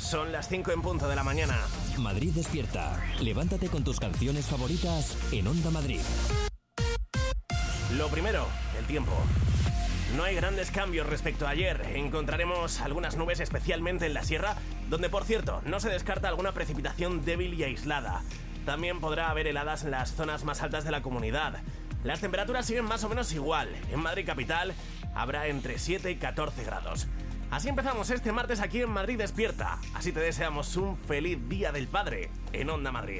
Son las 5 en punto de la mañana. Madrid despierta. Levántate con tus canciones favoritas en Onda Madrid. Lo primero, el tiempo. No hay grandes cambios respecto a ayer. Encontraremos algunas nubes, especialmente en la sierra, donde, por cierto, no se descarta alguna precipitación débil y aislada. También podrá haber heladas en las zonas más altas de la comunidad. Las temperaturas siguen más o menos igual. En Madrid capital habrá entre 7 y 14 grados. Así empezamos este martes aquí en Madrid Despierta. Así te deseamos un feliz Día del Padre en Onda Madrid.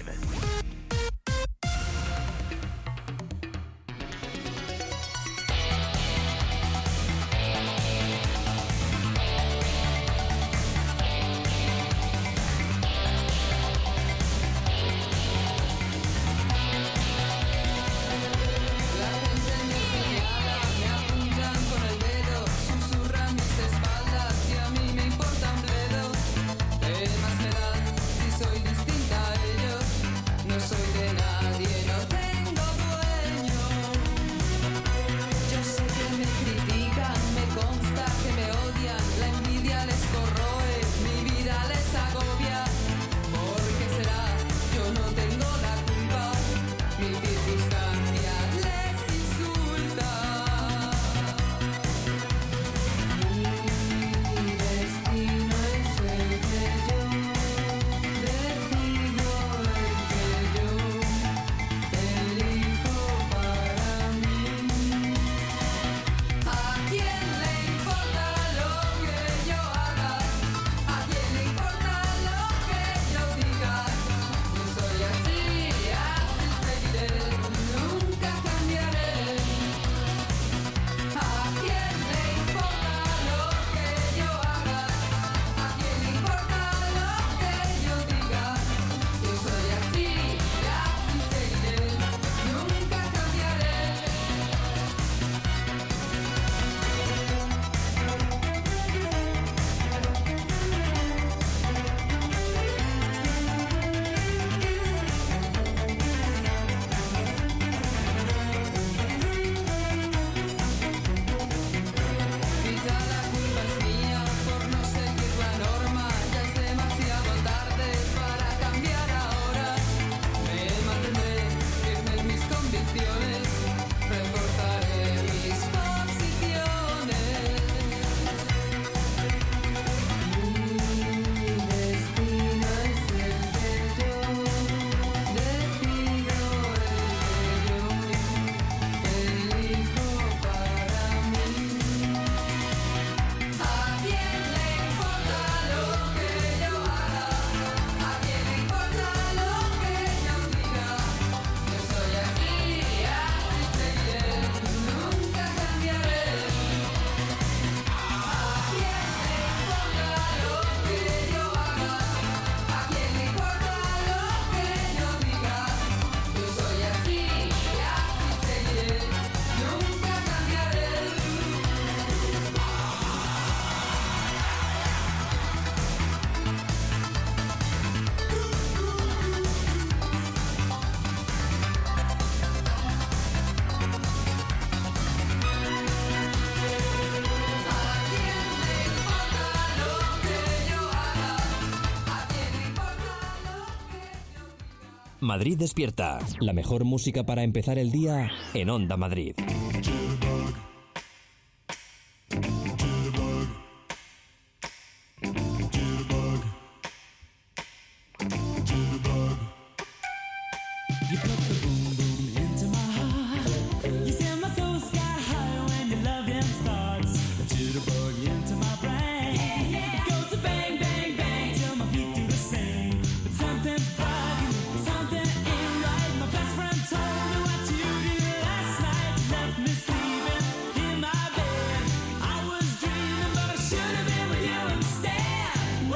Madrid Despierta. La mejor música para empezar el día en Onda Madrid.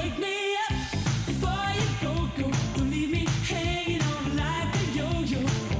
Before you go, don't leave me hanging on like a yo-yo.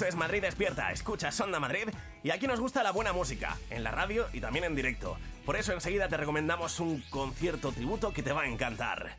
Esto es Madrid Despierta, escuchas Onda Madrid y aquí nos gusta la buena música, en la radio y también en directo. Por eso enseguida te recomendamos un concierto tributo que te va a encantar.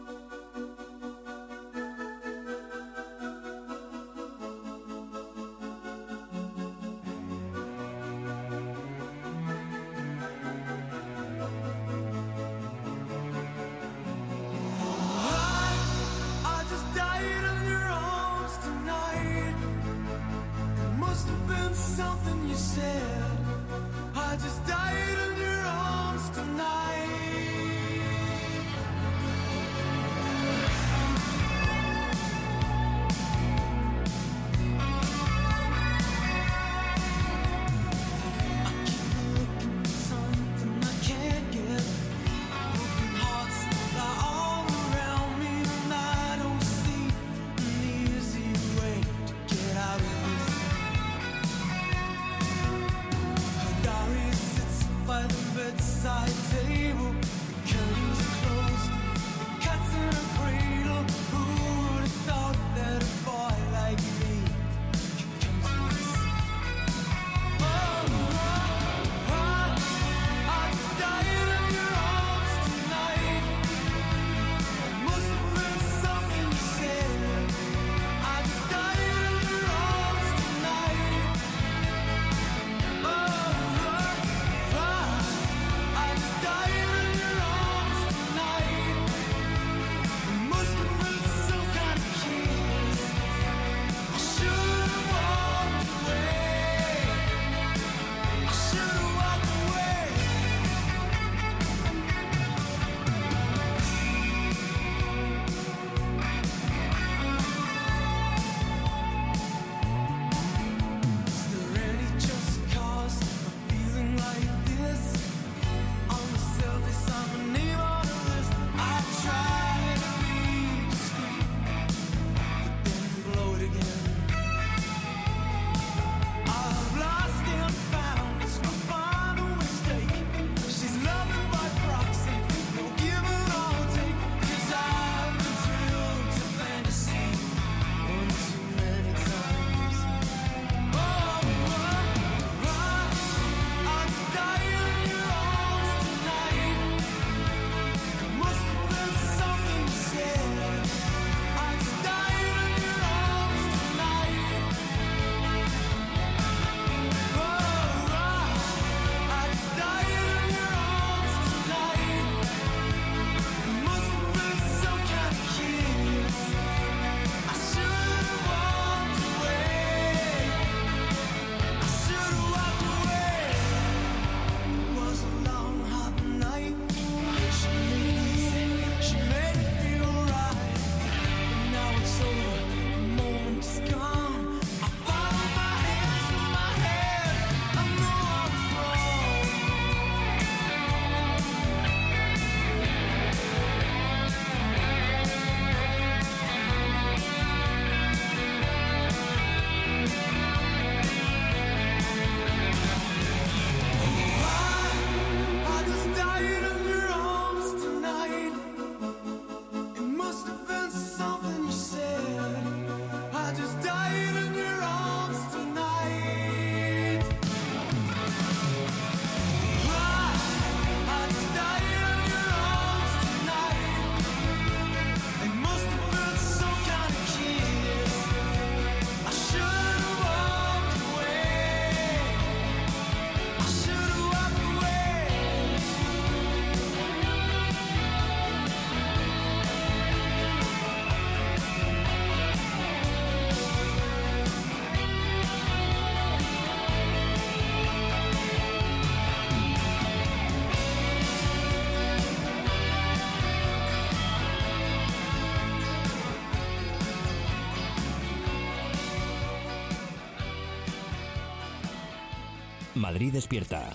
Madrid Despierta.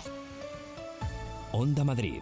Onda Madrid.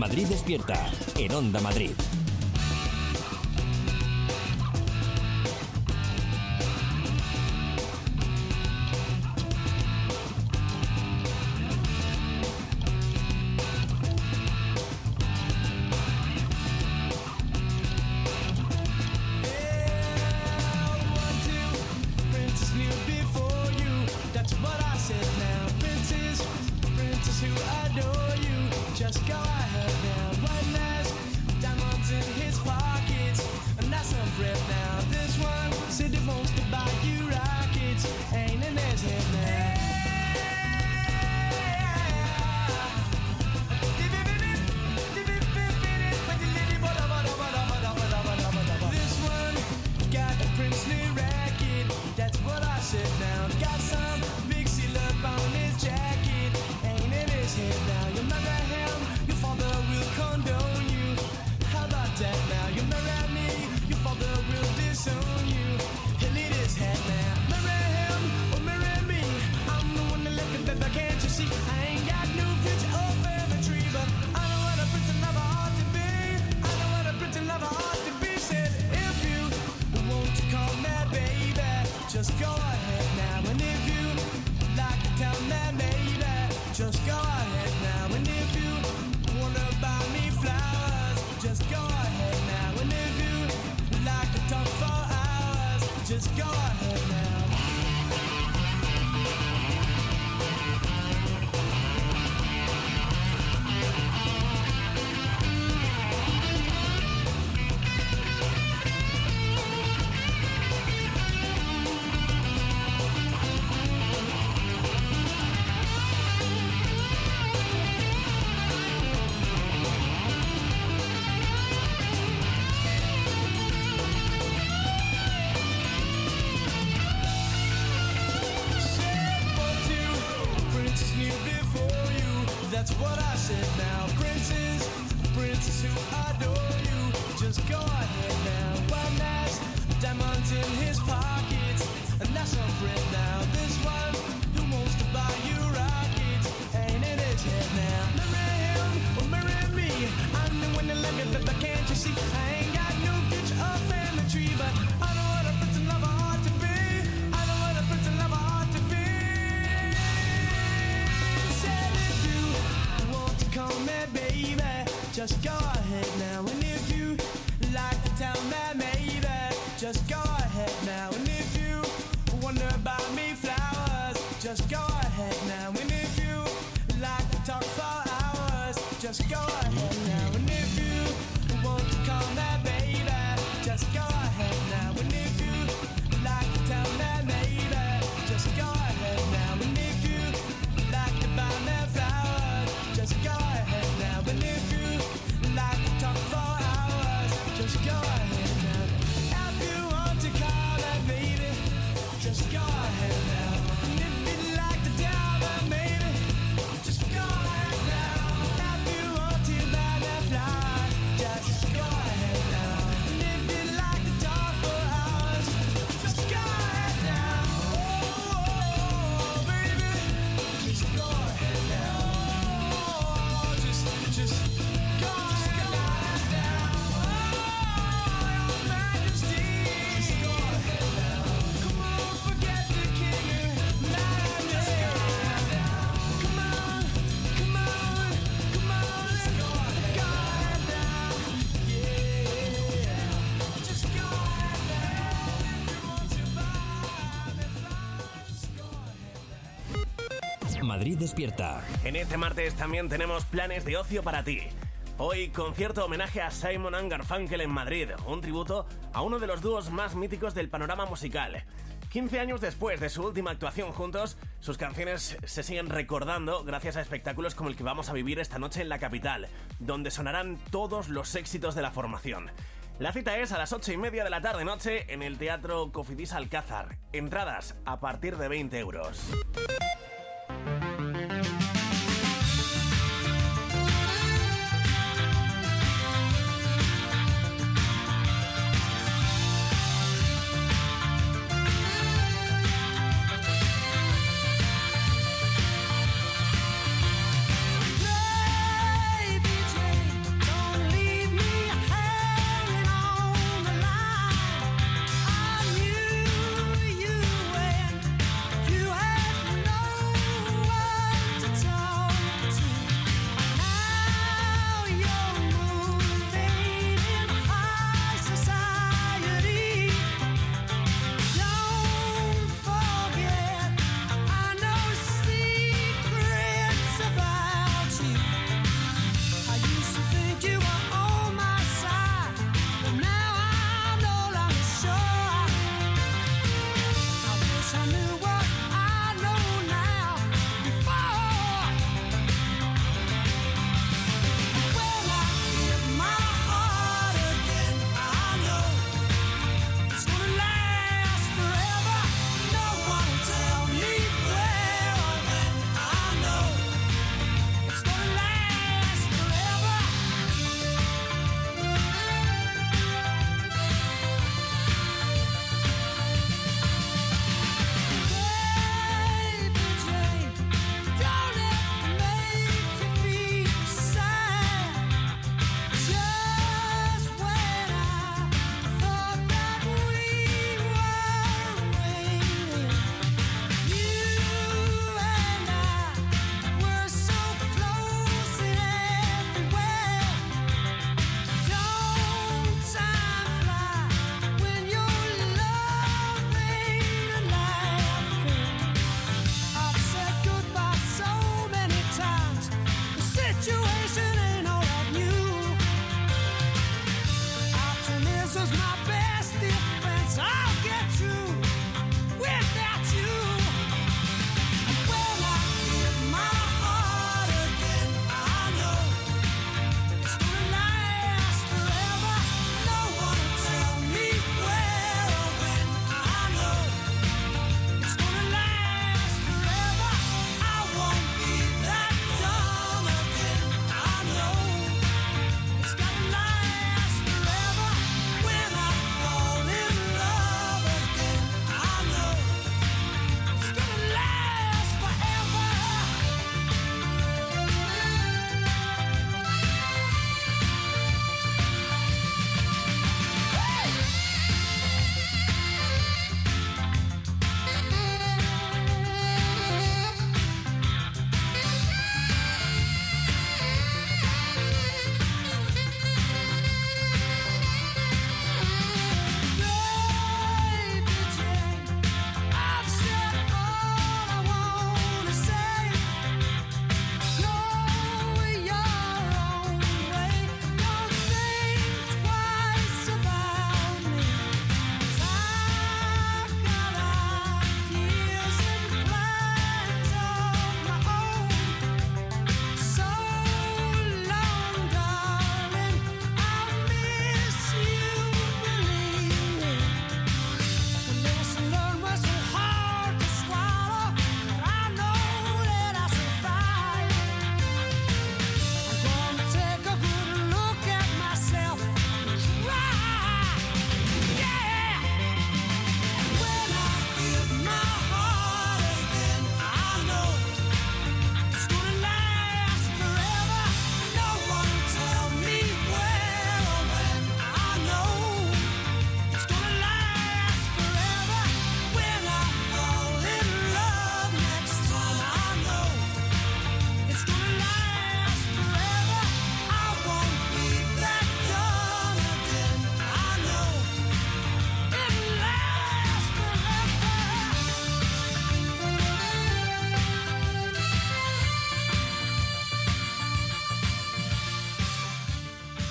Madrid Despierta, en Onda Madrid. Just go ahead now, and if you like to tell me, maybe just go ahead now, and if you wonder about me flowers, just go ahead now, and if you like to talk for hours, just go ahead now, and if you want to call me baby, just go ahead now, and if you like to tell me, maybe just go ahead now, and if you like to buy me flowers, just go ahead now, and if you like to talk for hours, just go ahead now. If you want to call it, baby, just go ahead now. And if you like to tell me, baby, just go ahead now. If you want to buy me flowers, just go ahead now. And if you like to talk for hours, just go ahead now. Oh, baby, just go ahead now. Oh, just go ahead. Madrid Despierta. En este martes también tenemos planes de ocio para ti. Hoy, concierto homenaje a Simon & Garfunkel en Madrid, un tributo a uno de los dúos más míticos del panorama musical. 15 años después de su última actuación juntos, sus canciones se siguen recordando gracias a espectáculos como el que vamos a vivir esta noche en la capital, donde sonarán todos los éxitos de la formación. La cita es a las 8:30 de la tarde-noche en el Teatro Cofidis Alcázar. Entradas a partir de 20 euros.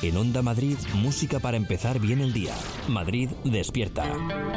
En Onda Madrid, música para empezar bien el día. Madrid despierta.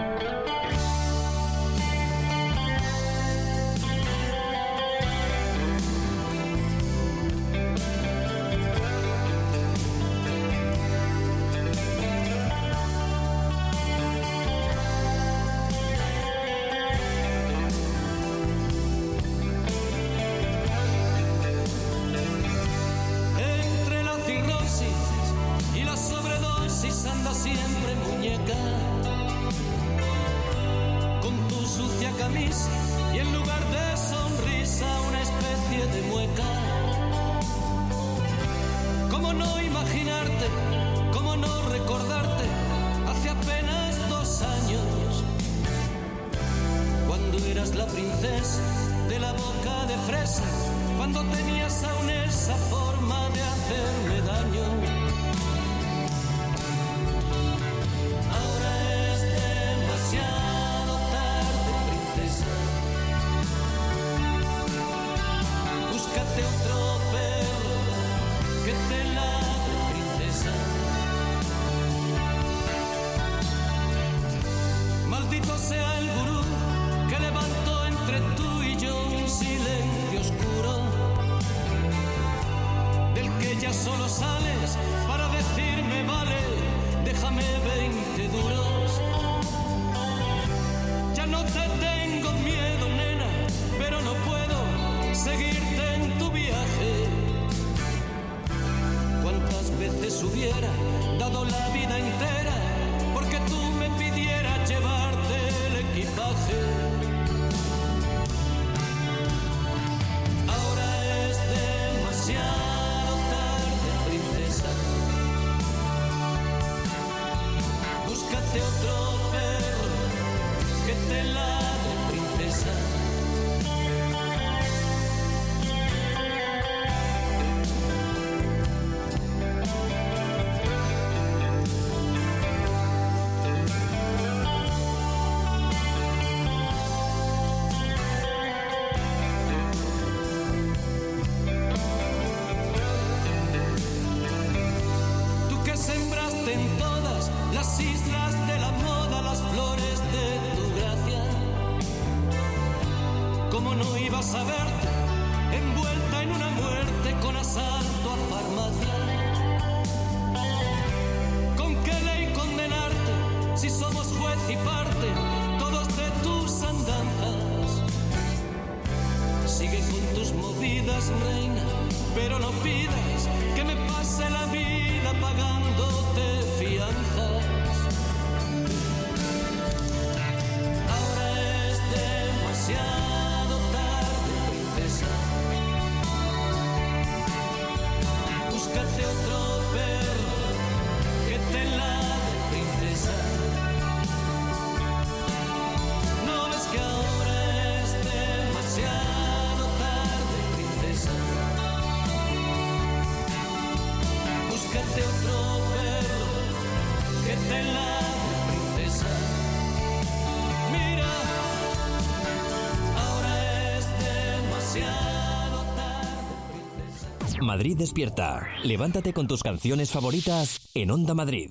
Madrid despierta. Levántate con tus canciones favoritas en Onda Madrid.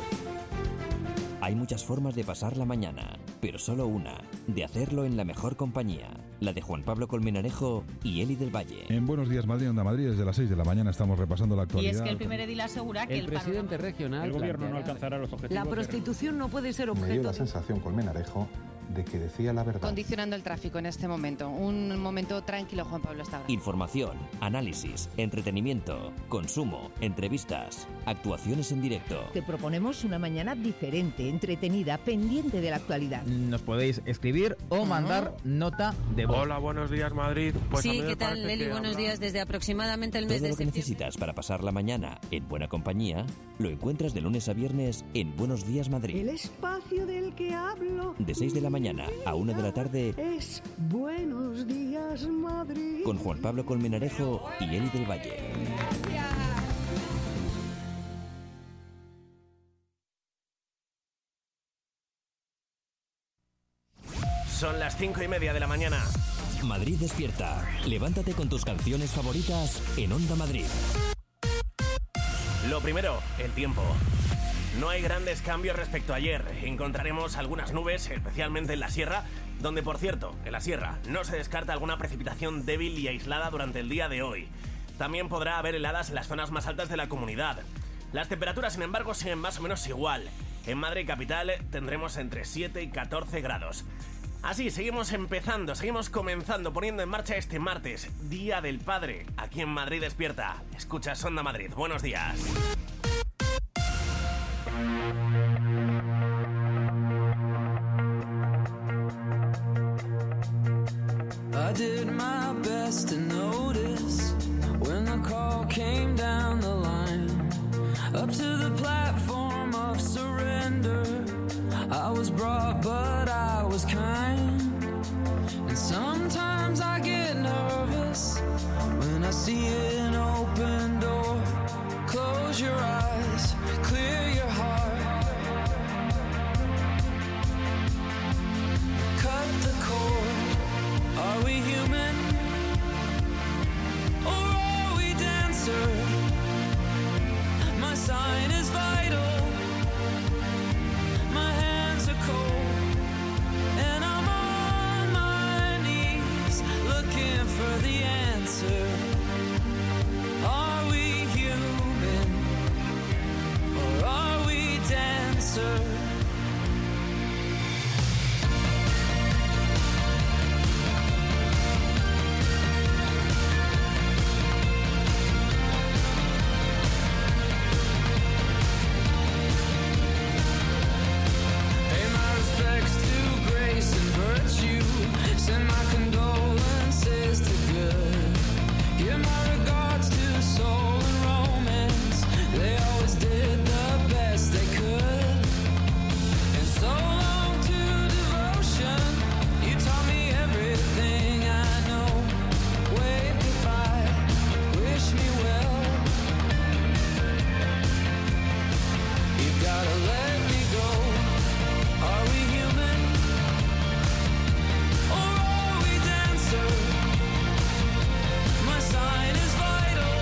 Hay muchas formas de pasar la mañana, pero solo una, de hacerlo en la mejor compañía, la de Juan Pablo Colmenarejo y Eli del Valle. En Buenos Días Madrid, Onda Madrid, desde las 6 de la mañana estamos repasando la actualidad. Y es que el primer edil asegura que el presidente regional... El gobierno no alcanzará los objetivos. La prostitución no puede ser objeto... Me dio la sensación, Colmenarejo, de que decía la verdad. Condicionando el tráfico en este momento. Un momento tranquilo, Juan Pablo, está ahora. Información, análisis, entretenimiento, consumo, entrevistas, actuaciones en directo. Te proponemos una mañana diferente, entretenida, pendiente de la actualidad. Nos podéis escribir o mandar nota de voz. Hola, buenos días, Madrid. Pues sí, ¿qué tal, Leli? Buenos días. Desde aproximadamente el mes Todo de lo que septiembre. necesitas para pasar la mañana en buena compañía lo encuentras de lunes a viernes en Buenos Días Madrid. El espacio del que hablo... De 6 de la mañana a 1 de la tarde es Buenos Días Madrid. con Juan Pablo Colmenarejo y Eli del Valle. Son las 5:30 de la mañana. Madrid despierta. Levántate con tus canciones favoritas en Onda Madrid. Lo primero, el tiempo. No hay grandes cambios respecto a ayer. Encontraremos algunas nubes, especialmente en la sierra, donde, por cierto, en la sierra no se descarta alguna precipitación débil y aislada durante el día de hoy. También podrá haber heladas en las zonas más altas de la comunidad. Las temperaturas, sin embargo, siguen más o menos igual. En Madrid capital tendremos entre 7 y 14 grados. Así, seguimos comenzando, poniendo en marcha este martes, Día del Padre, aquí en Madrid Despierta. Escuchas Onda Madrid. Buenos días. I did my best to notice when the call came down the line, up to the platform of surrender. I was brought, but I was kind. And sometimes I get nervous when I see an open door. Close your eyes, clear your heart. Cut the cord. Are we human? Or are we dancer? My sign is vital. My hands are cold. And I'm on my knees looking for the answer. Are we human? Or are we dancer? Send my condolences to good. Give my regards to soul and romance. They always did the best they could. And so long to devotion. You taught me everything I know. Wave goodbye, wish me well. You gotta let me go. Are we human? My sign is vital.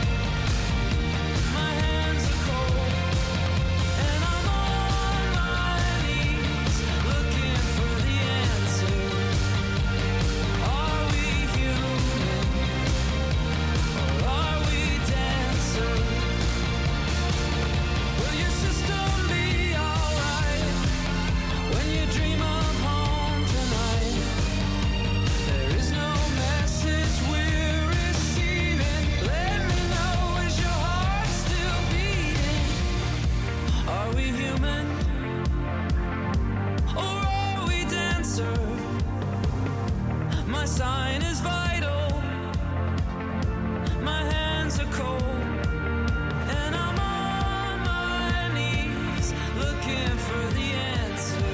My hands are cold. And I'm on my knees looking for the answer. Are we human? Or are we dancer? Will your system be alright when you dream of home tonight? There is no message we're receiving. Let me know, is your heart still beating? Are we human? Or are we dancer? My sign is vital. My hands are cold. And I'm on my knees looking for the answer.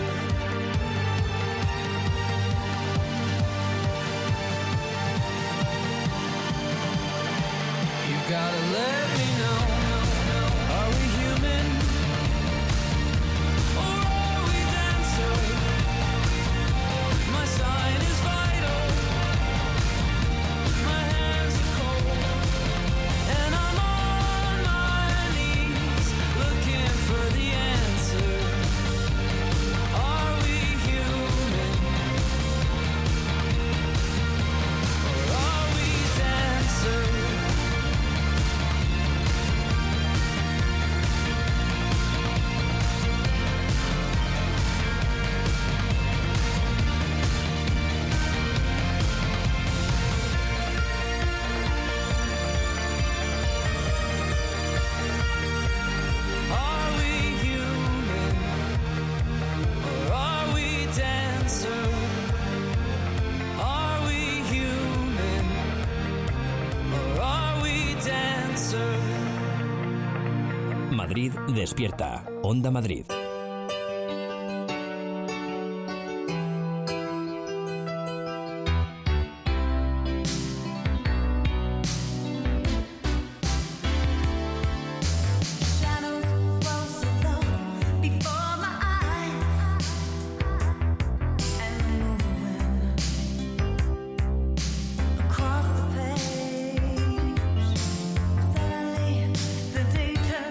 You gotta let me know. Are we human? Or are we dancer? My sign is vital. My hands are cold. And I'm on my knees looking for the answer. Are we human? Or are we dancer? Are we human? Or are we dancer? Are we human? Or are we dancer? Madrid Despierta. Onda Madrid. Across the page, suddenly the daytime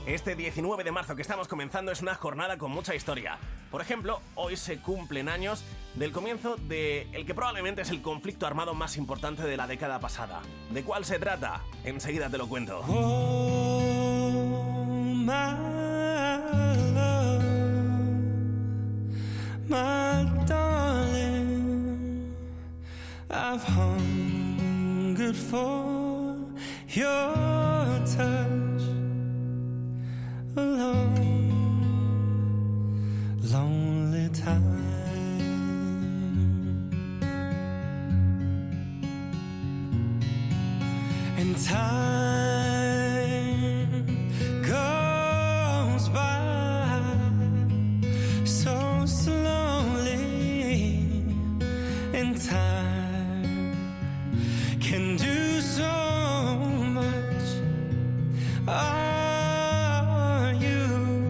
Este 19 de marzo que estamos comenzando es una jornada con mucha historia. Por ejemplo, hoy se cumplen años del comienzo de el que probablemente es el conflicto armado más importante de la década pasada. ¿De cuál se trata? Enseguida te lo cuento. Oh, my love, my darling, I've hungered for your touch a long, lonely time. And time goes by so slowly, and time can do so much. Are you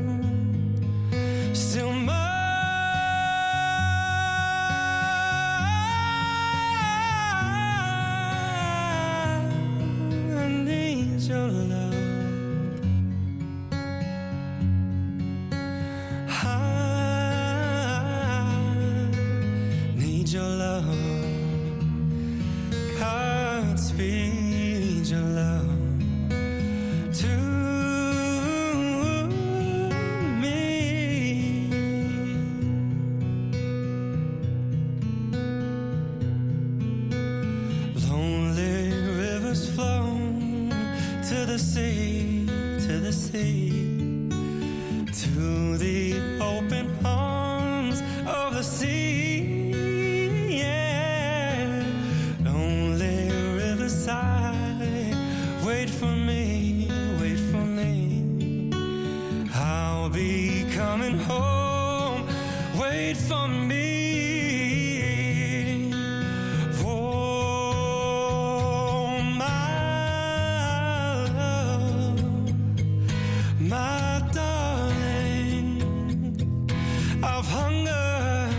still mine? I need your love. I need your love. Godspeed your love to me. Lonely rivers flow to the sea, to the sea, to the open arms of the sea. Yeah, lonely riverside, wait for me, wait for me. I'll be coming home, wait for me. Oh, my love, my darling, I've hungered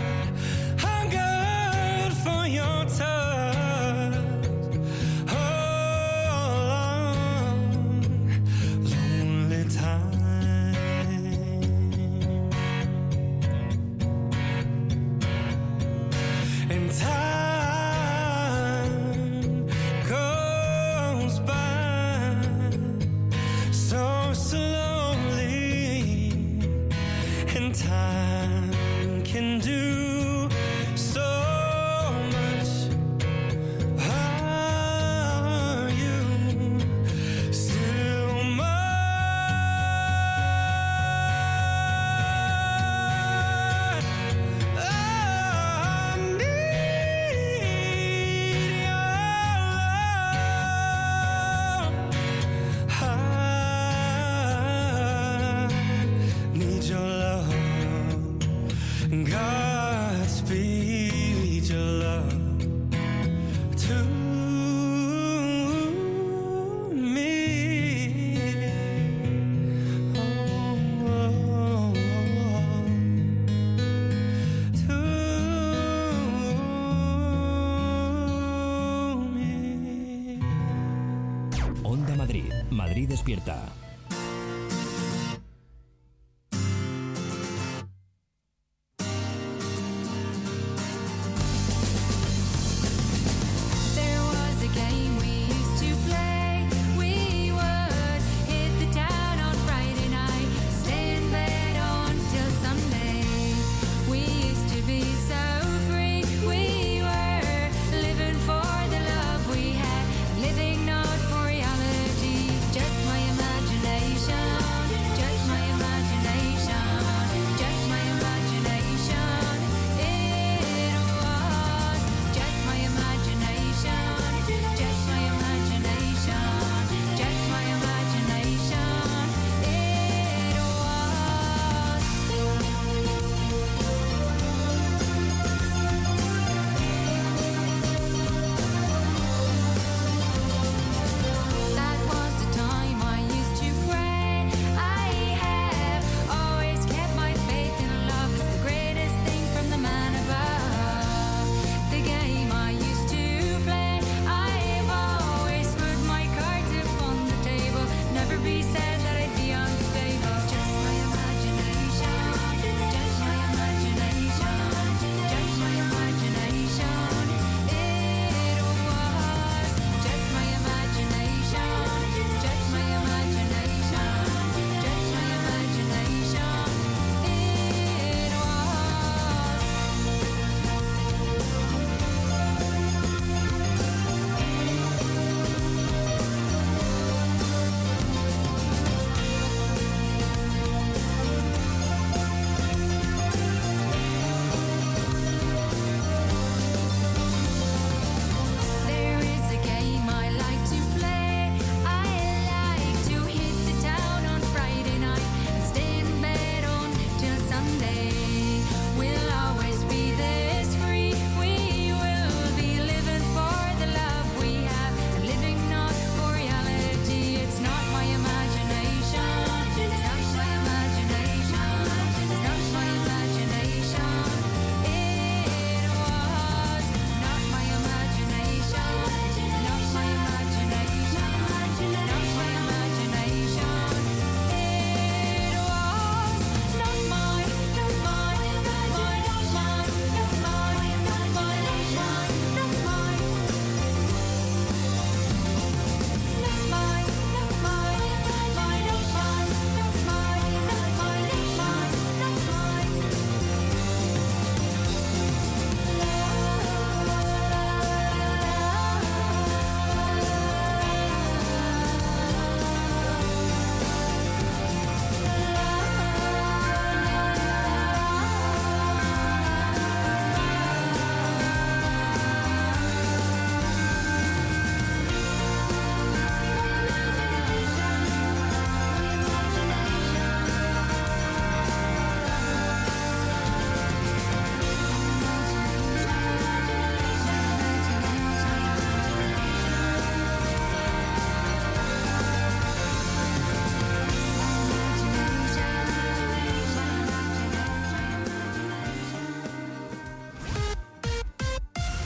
for your touch. Oh, lonely time. And time goes by so slowly, and time can do so much. Are you still mine? I need your love. I need your love. Godspeed your love to me. Oh, to me. Onda Madrid. Madrid despierta. There was a game we used to play. We would hit the town on Friday night, stay in bed until Sunday. We used to be so free. We were living for the love we had, living not for reality. Just my imagination.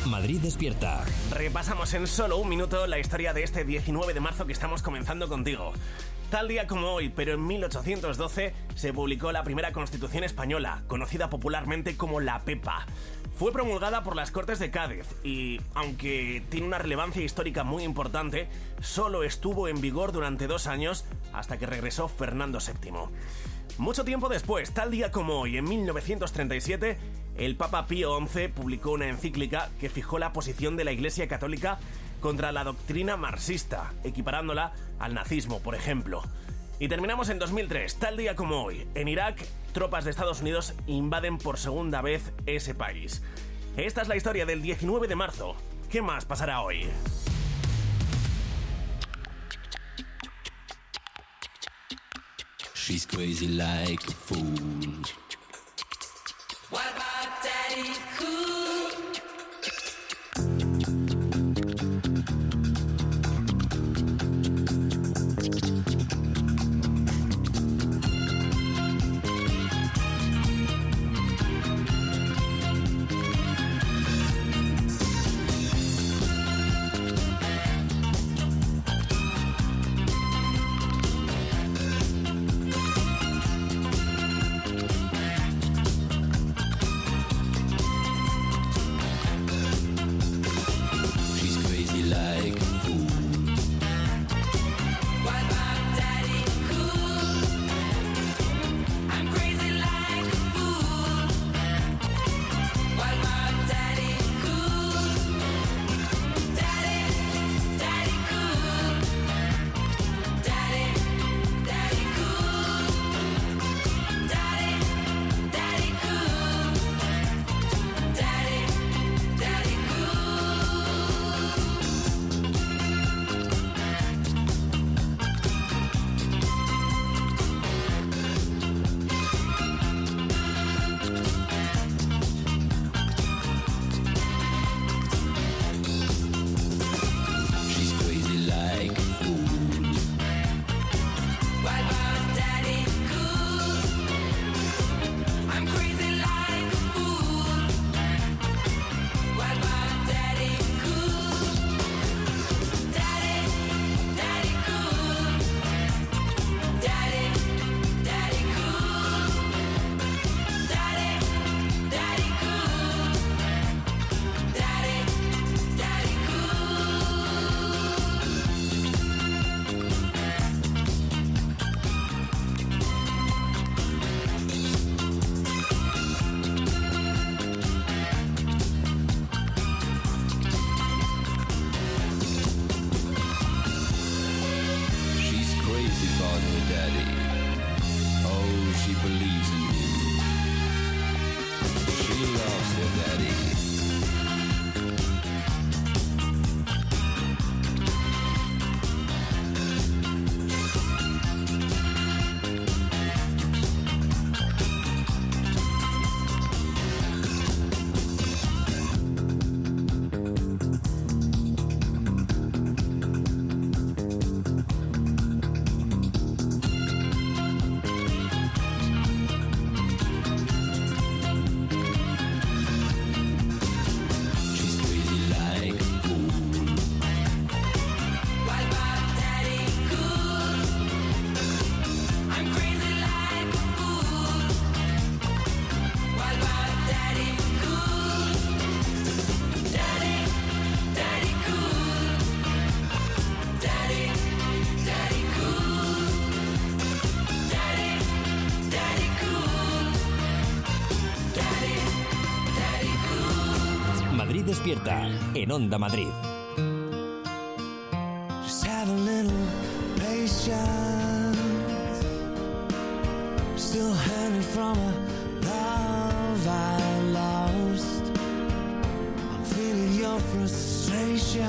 Madrid despierta. Repasamos en solo un minuto la historia de este 19 de marzo que estamos comenzando contigo. Tal día como hoy, pero en 1812, se publicó la primera Constitución española, conocida popularmente como la Pepa. Fue promulgada por las Cortes de Cádiz y, aunque tiene una relevancia histórica muy importante, solo estuvo en vigor durante 2 años hasta que regresó Fernando VII. Mucho tiempo después, tal día como hoy, en 1937, el Papa Pío XI publicó una encíclica que fijó la posición de la Iglesia Católica contra la doctrina marxista, equiparándola al nazismo, por ejemplo. Y terminamos en 2003, tal día como hoy. En Irak, tropas de Estados Unidos invaden por segunda vez ese país. Esta es la historia del 19 de marzo. ¿Qué más pasará hoy? She's crazy like a fool. What about Daddy Cool? Madrid despierta en Onda Madrid. Just have a little patience. I'm still hanging from a love I lost. I'm feeling your frustration.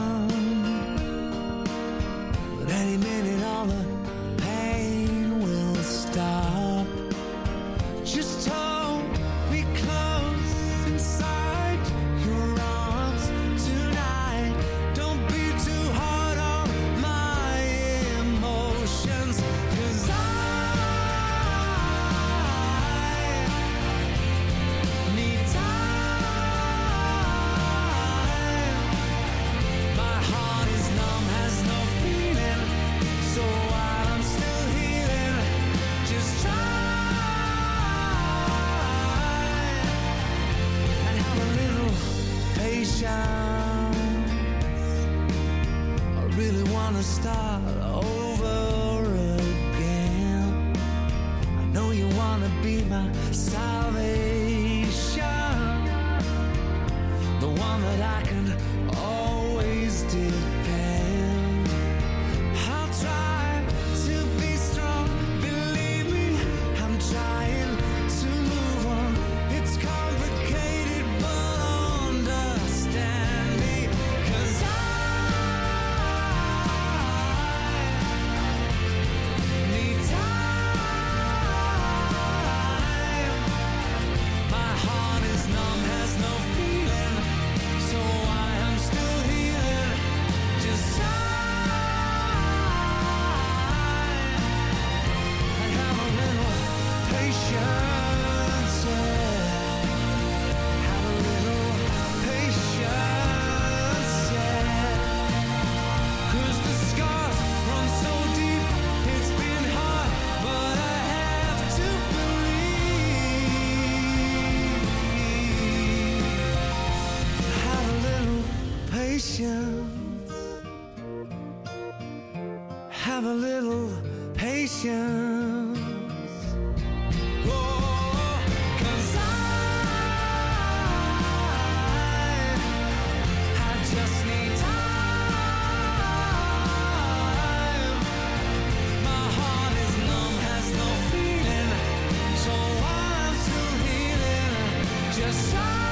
But any minute all the pain will stop. Just hold me close inside your arms tonight. Don't be too hard on my emotions, 'cause I need time. wanna start over again. I know you wanna be my salvation, the one that I can always depend. I'll try to be strong, believe me, I'm trying to move on. It's complicated, but understand me, 'cause I need time. My heart is numb, has no feeling, so I am still healing. Just time and have a little patience, yeah. Have a little patience, yeah. 'Cause the scars run so deep, it's been hard, but I have to believe. Have a little patience. Have a little patience. Oh, 'cause I just need time. My heart is numb, has no feeling, so I'm still healing. Just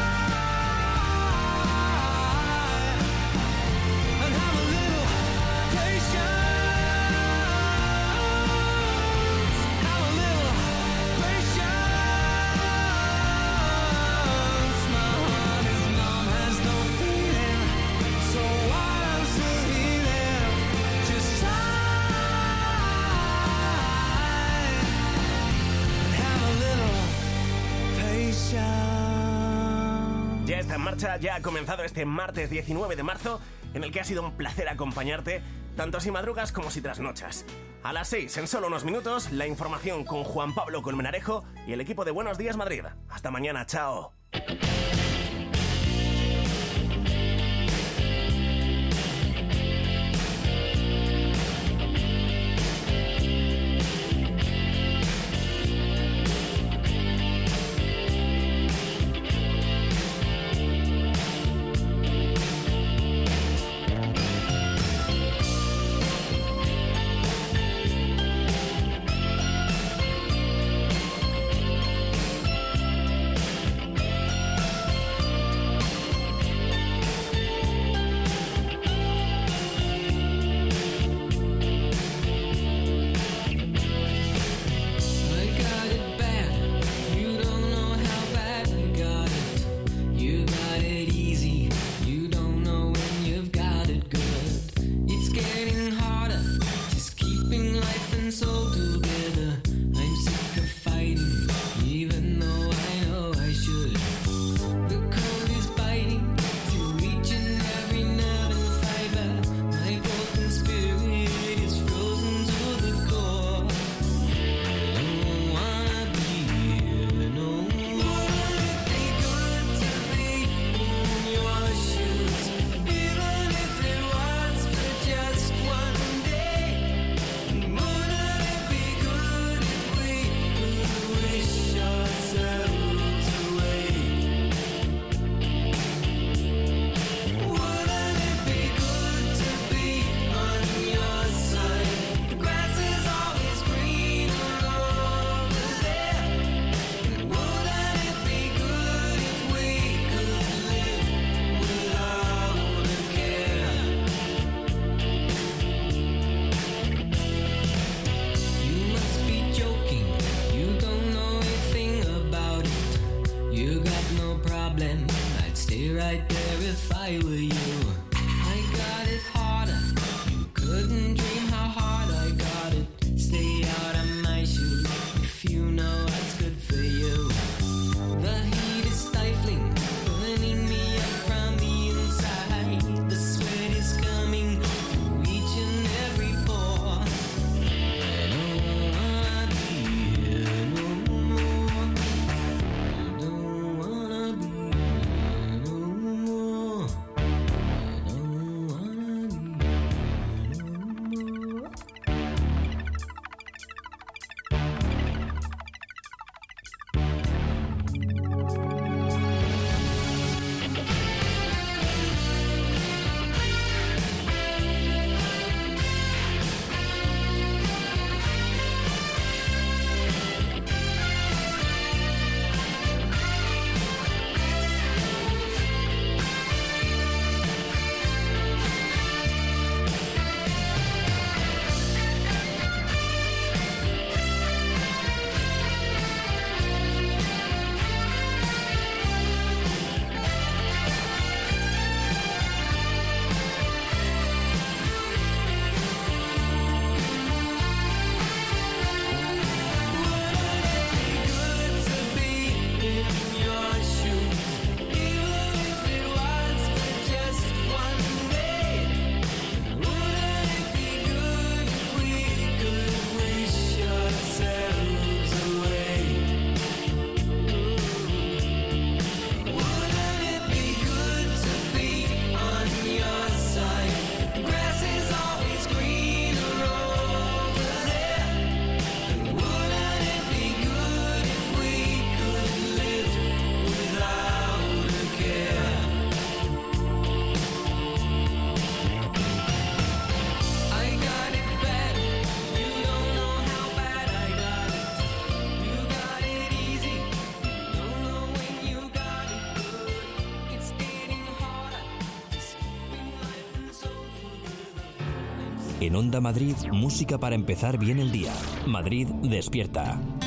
time and have a little patience. Have a little patience. My heart is numb, has no feeling, so I'm still healing. Just time and have a little patience. Ya está en marcha, ya ha comenzado este martes 19 de marzo, en el que ha sido un placer acompañarte, tanto si madrugas como si trasnochas. A las 6, en solo unos minutos, la información con Juan Pablo Colmenarejo y el equipo de Buenos Días Madrid. Hasta mañana, chao. I got it bad, you don't know how bad I got it. You got it easy, you don't know when you've got it good. It's getting harder, just keeping life and soul together. I'm sick of fighting, even though I know I should. The cold is biting through each and every nerve and fiber. My broken spirit is frozen to the core. I don't wanna be here no more. Wouldn't it be good to be in your shoes, even if it was for just one day? Wouldn't it be good if we could wish ourselves away? Wouldn't it be good to be on your side? The grass is always greener over there. Wouldn't it be good if we could live without a care? You must be joking, you don't know a thing about it. You got no problem, I'd stay right there if I were you. I got it harder, you couldn't dream how hard I got it. Stay out of my shoes if you know what's good for you. The heat is stifling, burning me up from the inside. The sweat is coming through each and every pore. I don't wanna be here no more. I don't wanna be here no more. En Onda Madrid, música para empezar bien el día. Madrid despierta.